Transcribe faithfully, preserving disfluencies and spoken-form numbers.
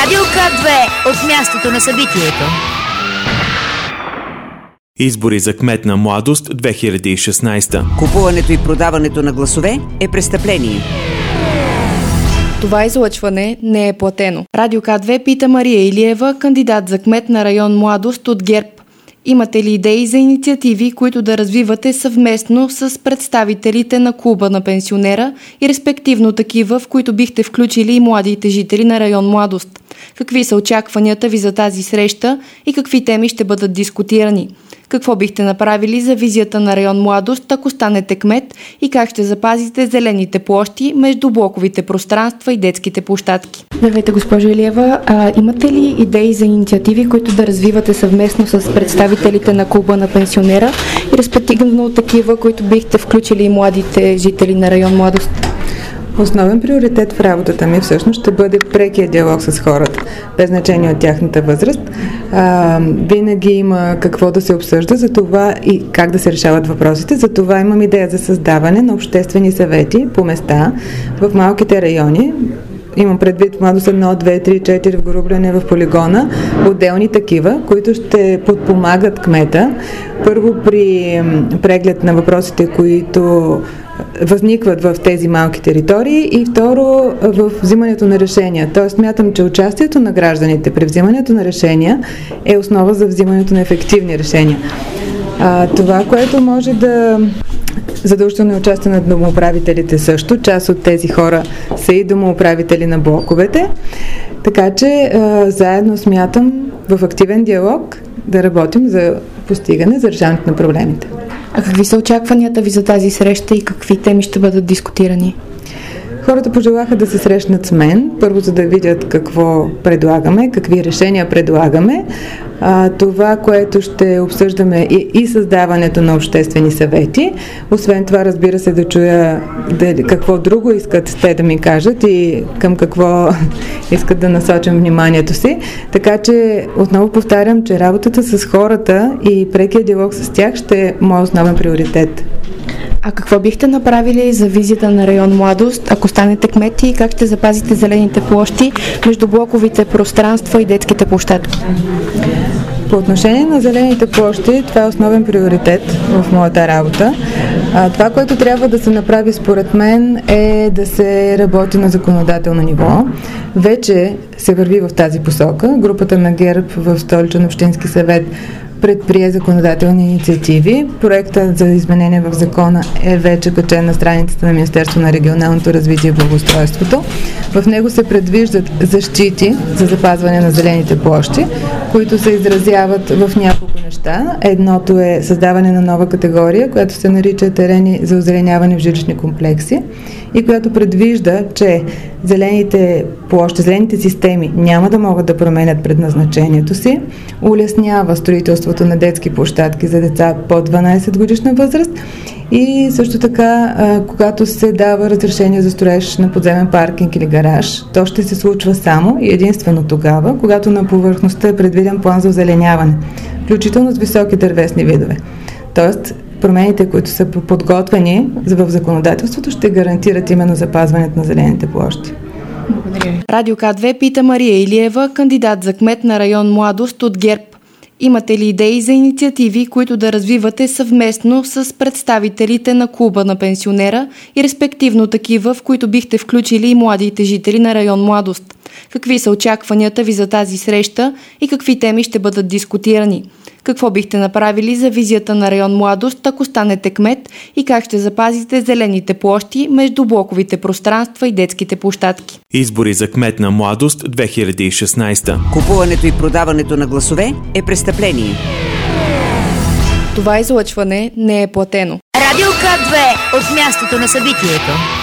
Радио К две от мястото на събитието. Избори за кмет на Младост две хиляди и шестнадесета. Купуването и продаването на гласове е престъпление. Това излъчване не е платено. Радио К две пита Мария Илиева, кандидат за кмет на район Младост от ГЕРБ. Имате ли идеи за инициативи, които да развивате съвместно с представителите на клуба на пенсионера и респективно такива, в които бихте включили и младите жители на район Младост? Какви са очакванията ви за тази среща и какви теми ще бъдат дискутирани? Какво бихте направили за визията на район Младост, ако станете кмет, и как ще запазите зелените площи между блоковите пространства и детските площадки? Здравейте, госпожо Илиева. А, имате ли идеи за инициативи, които да развивате съвместно с представителите на клуба на пенсионера и респективно такива, които бихте включили и младите жители на район Младост? Основен приоритет в работата ми всъщност ще бъде прекия диалог с хората, без значение от тяхната възраст. А, винаги има какво да се обсъжда за това и как да се решават въпросите. За това имам идея за създаване на обществени съвети по места в малките райони. Имам предвид в Младост едно, две, три, четири, в Горубляне, в Полигона, отделни такива, които ще подпомагат кмета. Първо при преглед на въпросите, които възникват в тези малки територии, и второ в взимането на решения. Тоест смятам, че участието на гражданите при взимането на решения е основа за взимането на ефективни решения. А, това, което може да задължително участие на домоуправителите също. Част от тези хора са и домоуправители на блоковете. Така че а, заедно смятам в активен диалог да работим за постигане, за решаването на проблемите. А какви са очакванията ви за тази среща и какви теми ще бъдат дискутирани? Хората пожелаха да се срещнат с мен, първо за да видят какво предлагаме, какви решения предлагаме. А, това, което ще обсъждаме и, и създаването на обществени съвети. Освен това, разбира се, да чуя да, какво друго искат те да ми кажат и към какво искат да насочим вниманието си. Така че отново повтарям, че работата с хората и прекия диалог с тях ще е моят основен приоритет. А какво бихте направили за визията на район Младост, ако станете кмети, и как ще запазите зелените площи между блоковите пространства и детските площадки? По отношение на зелените площи, това е основен приоритет в моята работа. А, това, което трябва да се направи според мен, е да се работи на законодателно ниво. Вече се върви в тази посока. Групата на ГЕРБ в Столичен общински съвет предприе законодателни инициативи. Проектът за изменение в закона е вече качен на страницата на Министерство на регионалното развитие и благоустройството. В него се предвиждат защити за запазване на зелените площи, които се изразяват в няколко неща. Едното е създаване на нова категория, която се нарича терени за озеленяване в жилищни комплекси и която предвижда, че зелените площи, зелените системи няма да могат да променят предназначението си, улеснява строителството на детски площадки за деца под дванадесет годишна възраст и също така, когато се дава разрешение за строеж на подземен паркинг или гараж, то ще се случва само и единствено тогава, когато на повърхността е предвиден план за озеленяване, включително с високи дървесни видове. Тоест, промените, които са подготвени в законодателството, ще гарантират именно запазването на зелените площи. Благодаря ви. Радио К две пита Мария Илиева, кандидат за кмет на район Младост от ГЕРБ. Имате ли идеи за инициативи, които да развивате съвместно с представителите на клуба на пенсионера и респективно такива, в които бихте включили и младите жители на район Младост? Какви са очакванията ви за тази среща и какви теми ще бъдат дискутирани? Какво бихте направили за визията на район Младост, ако станете кмет, и как ще запазите зелените площи между блоковите пространства и детските площадки? Избори за кмет на Младост две хиляди и шестнадесета. Купуването и продаването на гласове е престъпление. Това излъчване не е платено. Радио К две от мястото на събитието.